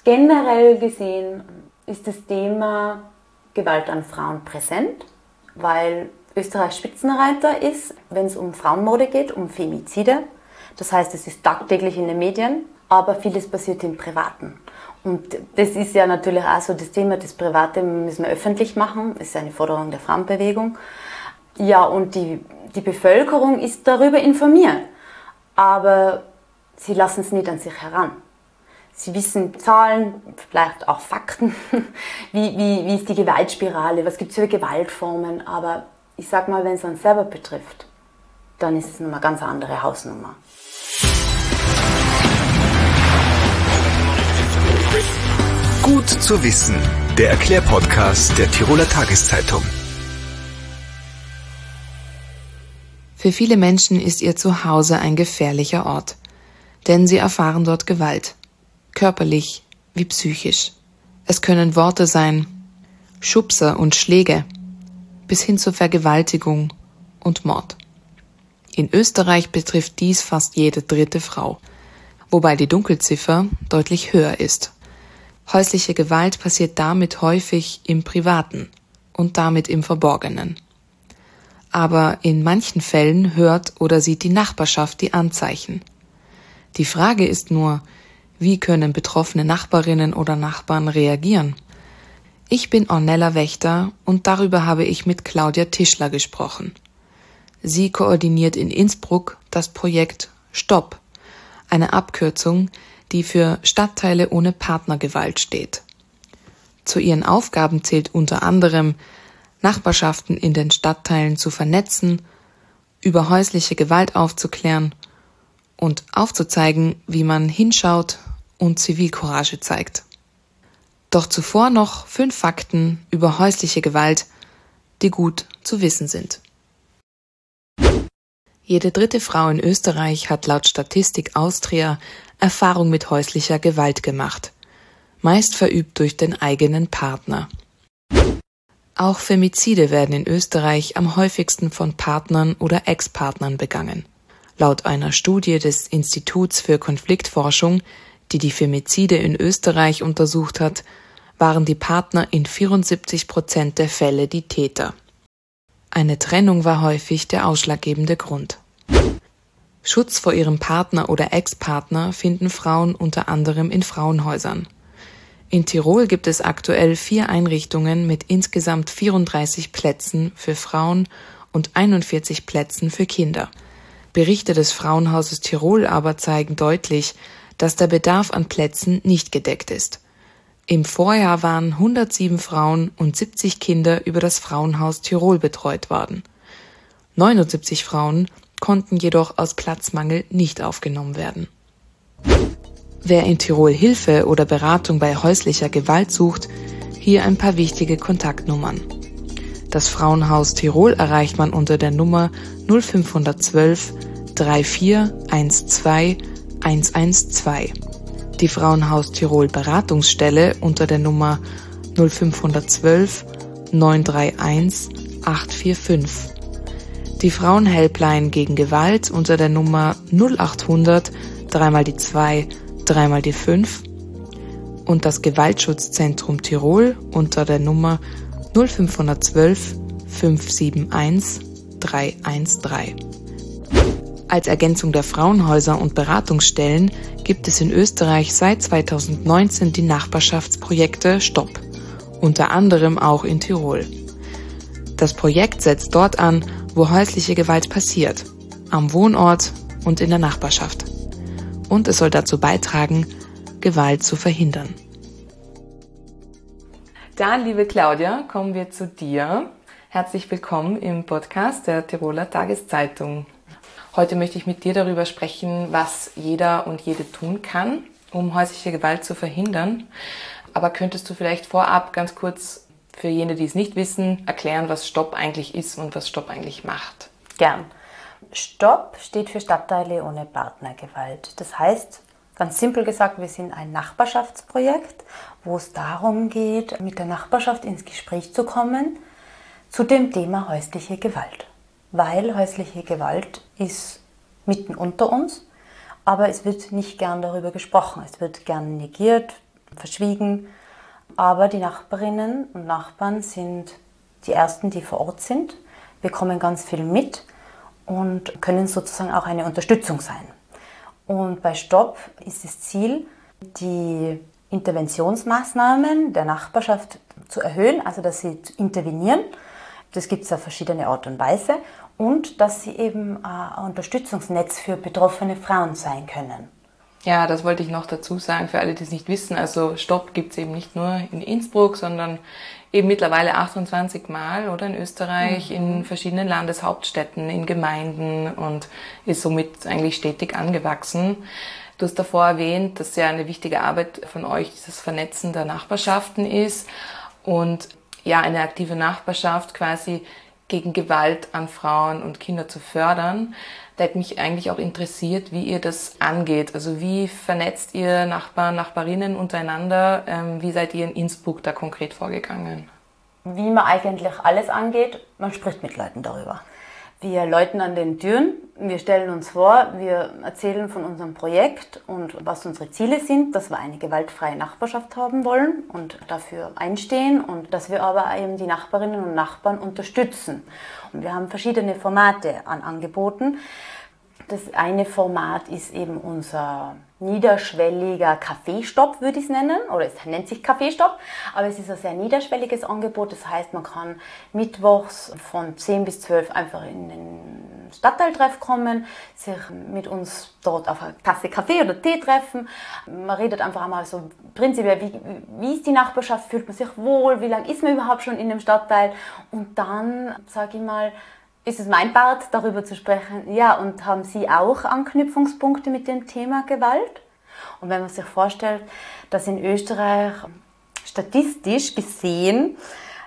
Generell gesehen ist das Thema Gewalt an Frauen präsent, weil Österreich Spitzenreiter ist, wenn es um Frauenmorde geht, um Femizide. Das heißt, es ist tagtäglich in den Medien, aber vieles passiert im Privaten. Und das ist ja natürlich auch so das Thema, das Private müssen wir öffentlich machen, das ist eine Forderung der Frauenbewegung. Ja, und die Bevölkerung ist darüber informiert, aber sie lassen es nicht an sich heran. Sie wissen Zahlen, vielleicht auch Fakten, wie ist die Gewaltspirale, was gibt es für Gewaltformen, aber ich sag mal, wenn es uns selber betrifft, dann ist es eine ganz andere Hausnummer. Gut zu wissen, der Erklärpodcast der Tiroler Tageszeitung. Für viele Menschen ist ihr Zuhause ein gefährlicher Ort, denn sie erfahren dort Gewalt. Körperlich wie psychisch. Es können Worte sein, Schubser und Schläge, bis hin zur Vergewaltigung und Mord. In Österreich betrifft dies fast jede dritte Frau, wobei die Dunkelziffer deutlich höher ist. Häusliche Gewalt passiert damit häufig im Privaten und damit im Verborgenen. Aber in manchen Fällen hört oder sieht die Nachbarschaft die Anzeichen. Die Frage ist nur, wie können betroffene Nachbarinnen oder Nachbarn reagieren? Ich bin Ornella Wächter und darüber habe ich mit Claudia Tischler gesprochen. Sie koordiniert in Innsbruck das Projekt STOP, eine Abkürzung, die für Stadtteile ohne Partnergewalt steht. Zu ihren Aufgaben zählt unter anderem, Nachbarschaften in den Stadtteilen zu vernetzen, über häusliche Gewalt aufzuklären und aufzuzeigen, wie man hinschaut und Zivilcourage zeigt. Doch zuvor noch 5 Fakten über häusliche Gewalt, die gut zu wissen sind. Jede dritte Frau in Österreich hat laut Statistik Austria Erfahrung mit häuslicher Gewalt gemacht, meist verübt durch den eigenen Partner. Auch Femizide werden in Österreich am häufigsten von Partnern oder Ex-Partnern begangen. Laut einer Studie des Instituts für Konfliktforschung, die die Femizide in Österreich untersucht hat, waren die Partner in 74% der Fälle die Täter. Eine Trennung war häufig der ausschlaggebende Grund. Schutz vor ihrem Partner oder Ex-Partner finden Frauen unter anderem in Frauenhäusern. In Tirol gibt es aktuell 4 Einrichtungen mit insgesamt 34 Plätzen für Frauen und 41 Plätzen für Kinder. Berichte des Frauenhauses Tirol aber zeigen deutlich, dass der Bedarf an Plätzen nicht gedeckt ist. Im Vorjahr waren 107 Frauen und 70 Kinder über das Frauenhaus Tirol betreut worden. 79 Frauen konnten jedoch aus Platzmangel nicht aufgenommen werden. Wer in Tirol Hilfe oder Beratung bei häuslicher Gewalt sucht, hier ein paar wichtige Kontaktnummern. Das Frauenhaus Tirol erreicht man unter der Nummer 0512 3412 112. Die Frauenhaus Tirol Beratungsstelle unter der Nummer 0512 931 845. Die Frauenhelpline gegen Gewalt unter der Nummer 0800 3 die 2 3 die 5 und das Gewaltschutzzentrum Tirol unter der Nummer 0512 571 313. Als Ergänzung der Frauenhäuser und Beratungsstellen gibt es in Österreich seit 2019 die Nachbarschaftsprojekte STOP, unter anderem auch in Tirol. Das Projekt setzt dort an, wo häusliche Gewalt passiert, am Wohnort und in der Nachbarschaft. Und es soll dazu beitragen, Gewalt zu verhindern. Dann, liebe Claudia, kommen wir zu dir. Herzlich willkommen im Podcast der Tiroler Tageszeitung. Heute möchte ich mit dir darüber sprechen, was jeder und jede tun kann, um häusliche Gewalt zu verhindern. Aber könntest du vielleicht vorab ganz kurz für jene, die es nicht wissen, erklären, was STOP eigentlich ist und was STOP eigentlich macht? Gern. STOP steht für Stadtteile ohne Partnergewalt. Das heißt, ganz simpel gesagt, wir sind ein Nachbarschaftsprojekt, wo es darum geht, mit der Nachbarschaft ins Gespräch zu kommen zu dem Thema häusliche Gewalt. Weil häusliche Gewalt ist mitten unter uns, aber es wird nicht gern darüber gesprochen. Es wird gern negiert, verschwiegen. Aber die Nachbarinnen und Nachbarn sind die Ersten, die vor Ort sind, bekommen ganz viel mit und können sozusagen auch eine Unterstützung sein. Und bei Stopp ist das Ziel, die Interventionsmaßnahmen der Nachbarschaft zu erhöhen, also dass sie intervenieren. Das gibt es auf verschiedene Art und Weise. Und dass sie eben ein Unterstützungsnetz für betroffene Frauen sein können. Ja, das wollte ich noch dazu sagen, für alle, die es nicht wissen. Also Stopp gibt es eben nicht nur in Innsbruck, sondern eben mittlerweile 28 Mal oder in Österreich, in verschiedenen Landeshauptstädten, in Gemeinden und ist somit eigentlich stetig angewachsen. Du hast davor erwähnt, dass ja eine wichtige Arbeit von euch das Vernetzen der Nachbarschaften ist und ja, eine aktive Nachbarschaft quasi gegen Gewalt an Frauen und Kinder zu fördern. Da hätte mich eigentlich auch interessiert, wie ihr das angeht. Also wie vernetzt ihr Nachbarn, Nachbarinnen untereinander? Wie seid ihr in Innsbruck da konkret vorgegangen? Wie man eigentlich alles angeht, man spricht mit Leuten darüber. Wir läuten an den Türen, wir stellen uns vor, wir erzählen von unserem Projekt und was unsere Ziele sind, dass wir eine gewaltfreie Nachbarschaft haben wollen und dafür einstehen und dass wir aber eben die Nachbarinnen und Nachbarn unterstützen. Und wir haben verschiedene Formate an Angeboten. Das eine Format ist eben unser niederschwelliger Kaffeestopp, würde ich es nennen, oder es nennt sich Kaffeestopp, aber es ist ein sehr niederschwelliges Angebot, das heißt, man kann mittwochs von 10 bis 12 einfach in den Stadtteiltreff kommen, sich mit uns dort auf eine Tasse Kaffee oder Tee treffen, man redet einfach einmal so prinzipiell, wie ist die Nachbarschaft, fühlt man sich wohl, wie lange ist man überhaupt schon in dem Stadtteil und dann, sage ich mal, ist es mein Part, darüber zu sprechen, ja, und haben Sie auch Anknüpfungspunkte mit dem Thema Gewalt? Und wenn man sich vorstellt, dass in Österreich statistisch gesehen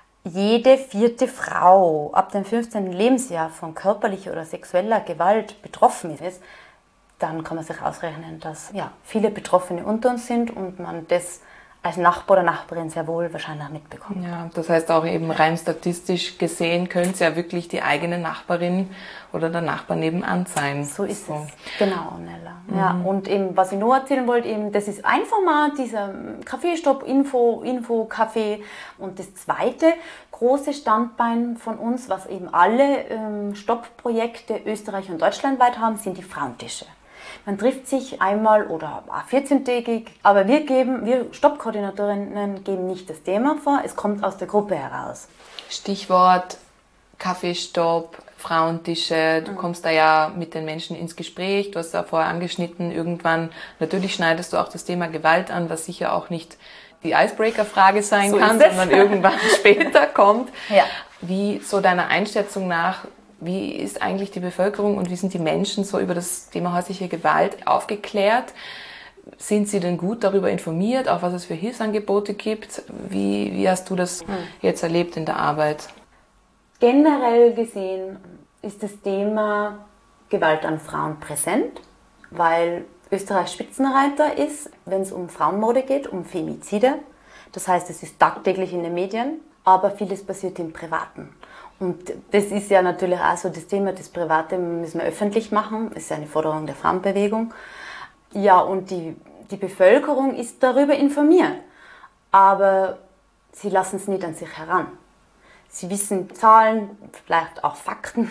jede 4. Frau ab dem 15. Lebensjahr von körperlicher oder sexueller Gewalt betroffen ist, dann kann man sich ausrechnen, dass ja, viele Betroffene unter uns sind und man das als Nachbar oder Nachbarin sehr wohl wahrscheinlich auch mitbekommt. Ja, das heißt auch eben rein statistisch gesehen könnte es ja wirklich die eigene Nachbarin oder der Nachbar nebenan sein. So ist es. Genau, Nella. Ja, und eben, was ich noch erzählen wollte, eben, das ist ein Format, dieser Kaffeestopp, Info-Kaffee. Und das zweite große Standbein von uns, was eben alle Stopp-Projekte Österreich und deutschlandweit haben, sind die Frauentische. Man trifft sich einmal oder 14-tägig, aber wir Stoppkoordinatorinnen geben nicht das Thema vor, es kommt aus der Gruppe heraus. Stichwort Kaffeestopp, Frauentische, du kommst da ja mit den Menschen ins Gespräch, du hast da vorher angeschnitten, irgendwann, natürlich schneidest du auch das Thema Gewalt an, was sicher auch nicht die Icebreaker-Frage sein kann, sondern irgendwann später kommt. Ja. Wie so deiner Einschätzung nach, wie ist eigentlich die Bevölkerung und wie sind die Menschen so über das Thema häusliche Gewalt aufgeklärt? Sind sie denn gut darüber informiert, auch was es für Hilfsangebote gibt? Wie hast du das jetzt erlebt in der Arbeit? Generell gesehen ist das Thema Gewalt an Frauen präsent, weil Österreich Spitzenreiter ist, wenn es um Frauenmorde geht, um Femizide. Das heißt, es ist tagtäglich in den Medien, aber vieles passiert im Privaten. Und das ist ja natürlich auch so das Thema, das Private müssen wir öffentlich machen, das ist ja eine Forderung der Frauenbewegung. Ja, und die Bevölkerung ist darüber informiert, aber sie lassen es nicht an sich heran. Sie wissen Zahlen, vielleicht auch Fakten,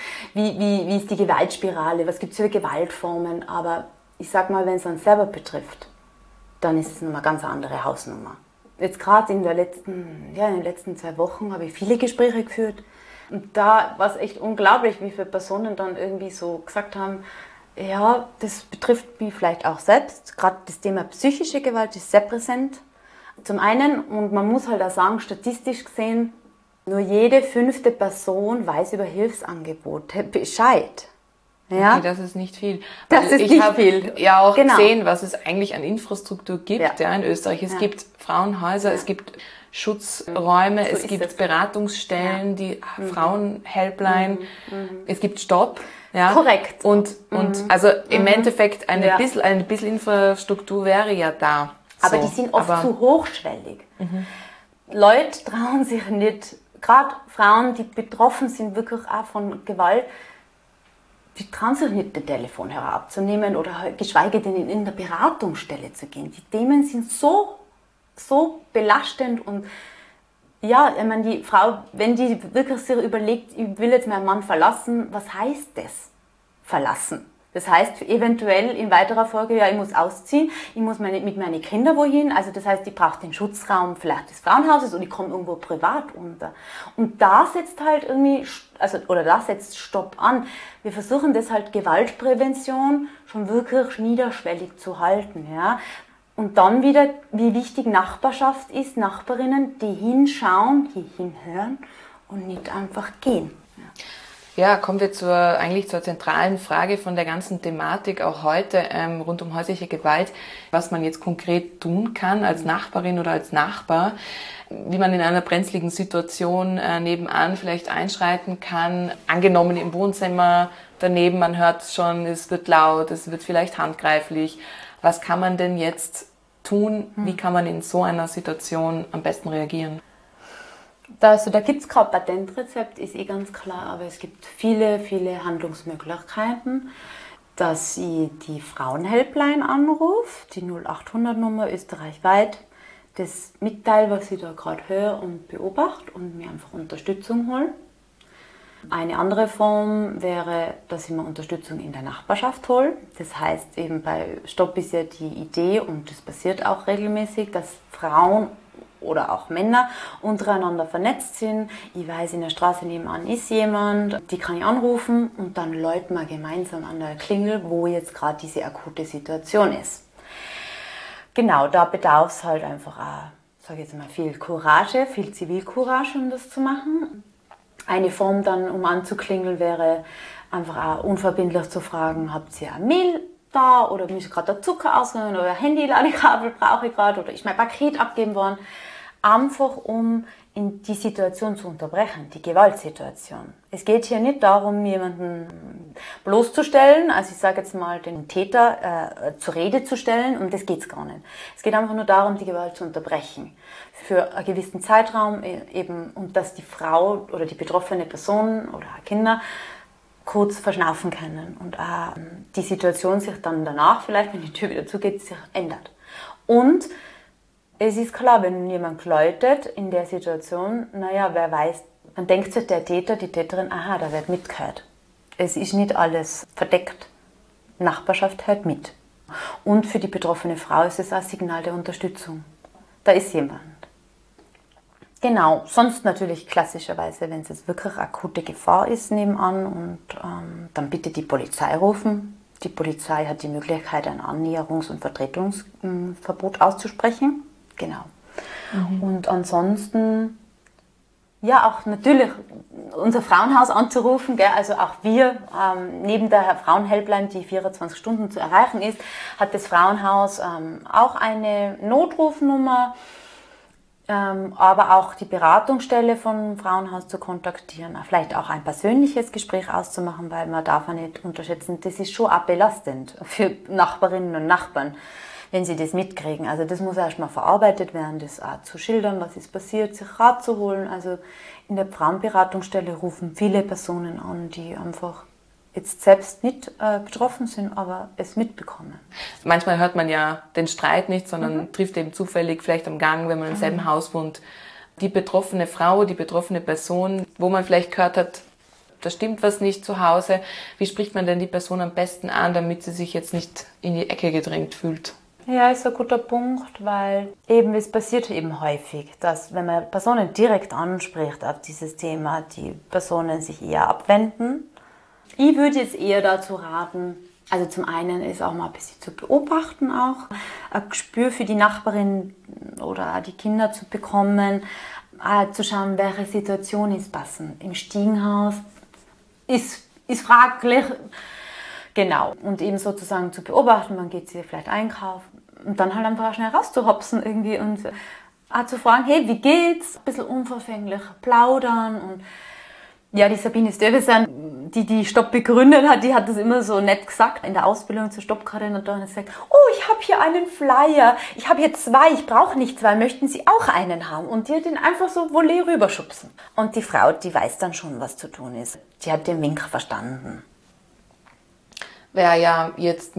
wie ist die Gewaltspirale, was gibt es für Gewaltformen, aber ich sag mal, wenn es uns selber betrifft, dann ist es eine ganz andere Hausnummer. Jetzt gerade in den letzten 2 Wochen habe ich viele Gespräche geführt und da war es echt unglaublich, wie viele Personen dann irgendwie so gesagt haben, ja, das betrifft mich vielleicht auch selbst. Gerade das Thema psychische Gewalt ist sehr präsent. Zum einen, und man muss halt auch sagen, statistisch gesehen, nur jede 5. Person weiß über Hilfsangebote Bescheid. Ja? Okay, das ist nicht viel. Das ist nicht viel. Ja auch gesehen, was es eigentlich an Infrastruktur gibt in Österreich. Es gibt Frauenhäuser, es gibt Schutzräume, es gibt Beratungsstellen, die Frauenhelpline, es gibt Stopp. Ja? Korrekt. Und also im Endeffekt ein bisschen Infrastruktur wäre ja da. Aber die sind oft zu hochschwellig. Leute trauen sich nicht, gerade Frauen, die betroffen sind wirklich auch von Gewalt, die trauen sich nicht, den Telefonhörer abzunehmen oder geschweige denn in eine Beratungsstelle zu gehen. Die Themen sind so so belastend und ja, ich meine, die Frau, wenn die wirklich sich überlegt, ich will jetzt meinen Mann verlassen, was heißt das? Verlassen. Das heißt eventuell in weiterer Folge, ja, ich muss ausziehen, ich muss mit meinen Kindern wohin, also das heißt, ich brauche den Schutzraum vielleicht des Frauenhauses oder ich komme irgendwo privat unter. Und da setzt halt irgendwie, da setzt Stopp an. Wir versuchen das halt Gewaltprävention schon wirklich niederschwellig zu halten, ja. Und dann wieder, wie wichtig Nachbarschaft ist, Nachbarinnen, die hinschauen, die hinhören und nicht einfach gehen. Ja, kommen wir eigentlich zur zentralen Frage von der ganzen Thematik auch heute rund um häusliche Gewalt, was man jetzt konkret tun kann als Nachbarin oder als Nachbar, wie man in einer brenzligen Situation nebenan vielleicht einschreiten kann. Angenommen im Wohnzimmer daneben, man hört es schon, es wird laut, es wird vielleicht handgreiflich. Was kann man denn jetzt tun? Wie kann man in so einer Situation am besten reagieren? Da gibt es kein Patentrezept, ist ganz klar, aber es gibt viele, viele Handlungsmöglichkeiten, dass ich die Frauenhelpline anrufe, die 0800-Nummer österreichweit, das mitteile, was ich da gerade höre und beobachte und mir einfach Unterstützung hole. Eine andere Form wäre, dass ich mir Unterstützung in der Nachbarschaft hole. Das heißt, eben bei Stopp ist ja die Idee, und das passiert auch regelmäßig, dass Frauen oder auch Männer untereinander vernetzt sind. Ich weiß, in der Straße nebenan ist jemand, die kann ich anrufen und dann läuten wir gemeinsam an der Klingel, wo jetzt gerade diese akute Situation ist. Genau, da bedarf es halt einfach auch, sage ich jetzt mal, viel Courage, viel Zivilcourage, um das zu machen. Eine Form dann, um anzuklingeln, wäre einfach auch unverbindlich zu fragen, habt ihr ein Mehl da oder muss ich gerade der Zucker ausnehmen oder Handy-Ladekabel brauche ich gerade oder ist mein Paket abgegeben worden. Einfach um in die Situation zu unterbrechen, die Gewaltsituation. Es geht hier nicht darum, jemanden bloßzustellen, also ich sage jetzt mal den Täter zur Rede zu stellen, um das geht es gar nicht. Es geht einfach nur darum, die Gewalt zu unterbrechen. Für einen gewissen Zeitraum eben, und dass die Frau oder die betroffene Person oder Kinder kurz verschnaufen können und die Situation sich dann danach, vielleicht wenn die Tür wieder zugeht, sich ändert. Und es ist klar, wenn jemand läutet in der Situation, naja, wer weiß, dann denkt sich der Täter, die Täterin, aha, da wird mitgehört. Es ist nicht alles verdeckt. Nachbarschaft hört mit. Und für die betroffene Frau ist es ein Signal der Unterstützung. Da ist jemand. Genau, sonst natürlich klassischerweise, wenn es jetzt wirklich akute Gefahr ist nebenan, und dann bitte die Polizei rufen. Die Polizei hat die Möglichkeit, ein Annäherungs- und Vertretungsverbot auszusprechen. Genau. Und ansonsten, ja, auch natürlich unser Frauenhaus anzurufen, gell? Also auch wir, neben der Frauenhelpline, die 24 Stunden zu erreichen ist, hat das Frauenhaus auch eine Notrufnummer, aber auch die Beratungsstelle vom Frauenhaus zu kontaktieren, vielleicht auch ein persönliches Gespräch auszumachen, weil man darf ja nicht unterschätzen, das ist schon auch belastend für Nachbarinnen und Nachbarn, wenn sie das mitkriegen. Also das muss erstmal verarbeitet werden, das auch zu schildern, was ist passiert, sich Rat zu holen. Also in der Frauenberatungsstelle rufen viele Personen an, die einfach jetzt selbst nicht betroffen sind, aber es mitbekommen. Manchmal hört man ja den Streit nicht, sondern trifft eben zufällig vielleicht am Gang, wenn man im selben Haus wohnt, die betroffene Frau, die betroffene Person, wo man vielleicht gehört hat, da stimmt was nicht zu Hause. Wie spricht man denn die Person am besten an, damit sie sich jetzt nicht in die Ecke gedrängt fühlt? Ja, ist ein guter Punkt, weil eben es passiert eben häufig, dass wenn man Personen direkt anspricht auf dieses Thema, die Personen sich eher abwenden. Ich würde jetzt eher dazu raten, also zum einen ist auch mal ein bisschen zu beobachten auch, ein Gespür für die Nachbarin oder die Kinder zu bekommen, zu schauen, welche Situation ist passend. Im Stiegenhaus ist fraglich. Genau, und eben sozusagen zu beobachten, wann geht sie vielleicht einkaufen und dann halt einfach schnell rauszuhopsen irgendwie und auch zu fragen, hey, wie geht's? Ein bisschen unverfänglich plaudern. Und ja, die Sabine Stövesen, die Stopp begründet hat, die hat das immer so nett gesagt in der Ausbildung zur Stoppkoordinatorin. Und sagt, oh, ich habe hier einen Flyer, ich habe hier 2, ich brauche nicht 2, möchten Sie auch einen haben? Und die hat den einfach so volé rüberschubsen. Und die Frau, die weiß dann schon, was zu tun ist. Die hat den Wink verstanden. Wer ja jetzt mit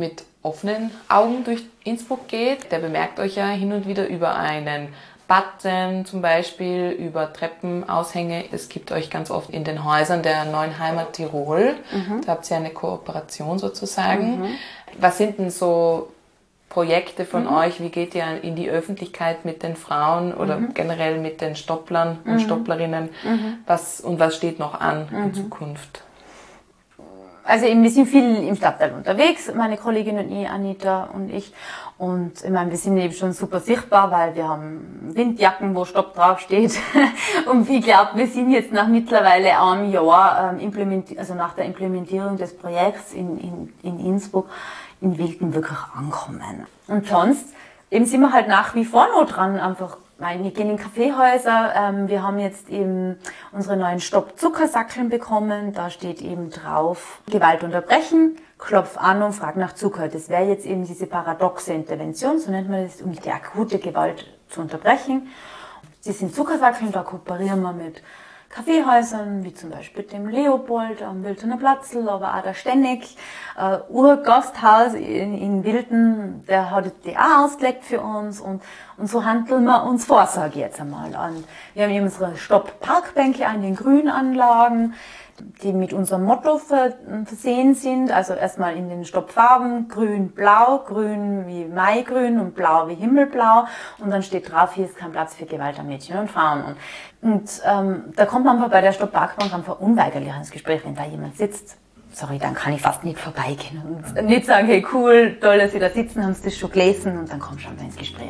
offenen Augen durch Innsbruck geht. Der bemerkt euch ja hin und wieder über einen Button zum Beispiel, über Treppenaushänge. Es gibt euch ganz oft in den Häusern der Neuen Heimat Tirol. Da habt ihr eine Kooperation sozusagen. Was sind denn so Projekte von euch? Wie geht ihr in die Öffentlichkeit mit den Frauen oder generell mit den Stopplern und Stopplerinnen? Was steht noch an in Zukunft? Also eben, wir sind viel im Stadtteil unterwegs, meine Kollegin und ich, Anita und ich. Und ich meine, wir sind eben schon super sichtbar, weil wir haben Windjacken, wo Stopp draufsteht. Und ich glaube, wir sind jetzt nach mittlerweile einem Jahr, nach der Implementierung des Projekts in Innsbruck, in Wilken wirklich ankommen. Und sonst eben sind wir halt nach wie vor noch dran, einfach. Wir gehen in Kaffeehäuser, wir haben jetzt eben unsere neuen Stopp-Zuckersackeln bekommen, da steht eben drauf, Gewalt unterbrechen, klopf an und frag nach Zucker. Das wäre jetzt eben diese paradoxe Intervention, so nennt man das, um die akute Gewalt zu unterbrechen. Das sind Zuckersackeln, da kooperieren wir mit Kaffeehäusern, wie zum Beispiel dem Leopold am Wiltener Platzl, aber auch der Stennig, Urgasthaus in Wilten, der hat die auch ausgelegt für uns und so handeln wir uns vor, sage ich jetzt einmal an. Wir haben eben unsere Stopp-Parkbänke an den Grünanlagen, die mit unserem Motto versehen sind, also erstmal in den Stoppfarben, grün, blau, grün wie Maigrün und blau wie Himmelblau und dann steht drauf, hier ist kein Platz für Gewalt an Mädchen und Frauen. Und da kommt man einfach bei der Stopp-Parkbank einfach unweigerlich ins Gespräch, wenn da jemand sitzt. Sorry, dann kann ich fast nicht vorbeigehen und nicht sagen, hey cool, toll, dass Sie da sitzen, haben Sie das schon gelesen und dann kommt schon mal ins Gespräch.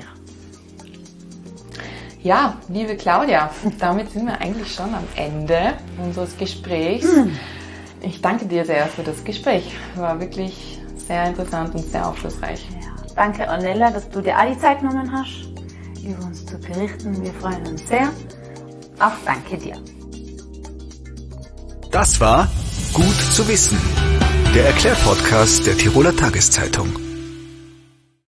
Ja, liebe Claudia, damit sind wir eigentlich schon am Ende unseres Gesprächs. Ich danke dir sehr für das Gespräch. War wirklich sehr interessant und sehr aufschlussreich. Ja, danke, Ornella, dass du dir auch die Zeit genommen hast, über uns zu berichten. Wir freuen uns sehr. Auch danke dir. Das war Gut zu wissen, der Erklärpodcast der Tiroler Tageszeitung.